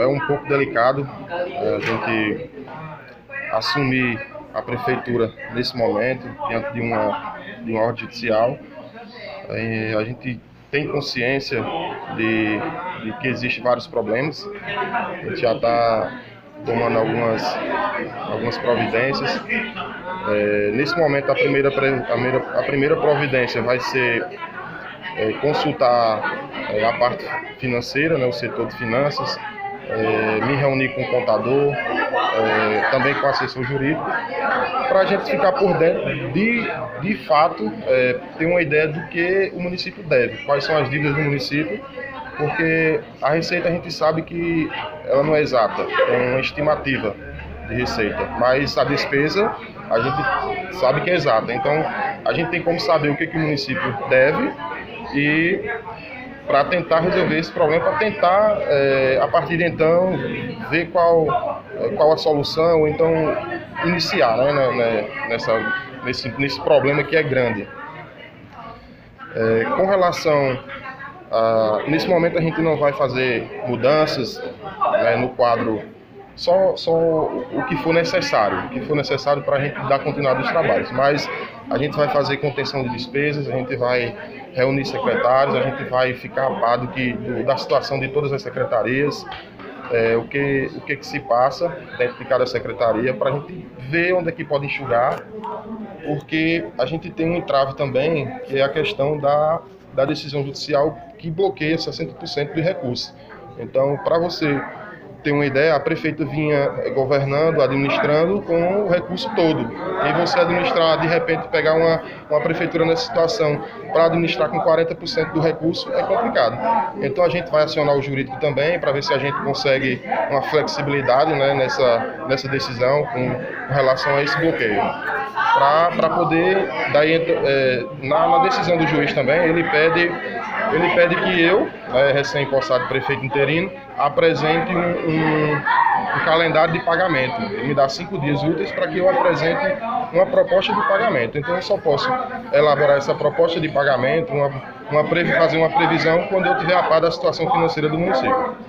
É um pouco delicado a gente assumir a prefeitura nesse momento, diante de uma ordem judicial. A gente tem consciência de que existem vários problemas. A gente já está tomando algumas providências. Nesse momento, a primeira providência vai ser consultar a parte financeira, né, o setor de finanças, me reunir com o contador, também com o assessor jurídico, para a gente ficar por dentro de fato, ter uma ideia do que o município deve, quais são as dívidas do município, porque a receita a gente sabe que ela não é exata, é uma estimativa de receita, mas a despesa a gente sabe que é exata. Então a gente tem como saber o que o município deve e para tentar resolver esse problema, para tentar, a partir de então, ver qual a solução, ou então iniciar, né, nesse problema que é grande. Com relação nesse momento a gente não vai fazer mudanças, né, no quadro, só o que for necessário para a gente dar continuidade aos trabalhos, mas a gente vai fazer contenção de despesas, a gente vai reunir secretários, a gente vai ficar a par da situação de todas as secretarias, o que se passa dentro de cada secretaria, para a gente ver onde é que pode enxugar, porque a gente tem um entrave também, que é a questão da decisão judicial que bloqueia 60% dos recursos. Então, para você ter uma ideia, a prefeita vinha governando, administrando com o recurso todo. E você administrar, de repente, pegar uma prefeitura nessa situação para administrar com 40% do recurso é complicado. Então a gente vai acionar o jurídico também para ver se a gente consegue uma flexibilidade, né, nessa decisão com relação a esse bloqueio. Para poder, daí, na decisão do juiz também, ele pede que eu, recém-possado prefeito interino, apresente um calendário de pagamento. Ele me dá 5 dias úteis para que eu apresente uma proposta de pagamento. Então eu só posso elaborar essa proposta de pagamento, fazer uma previsão quando eu tiver a par da situação financeira do município.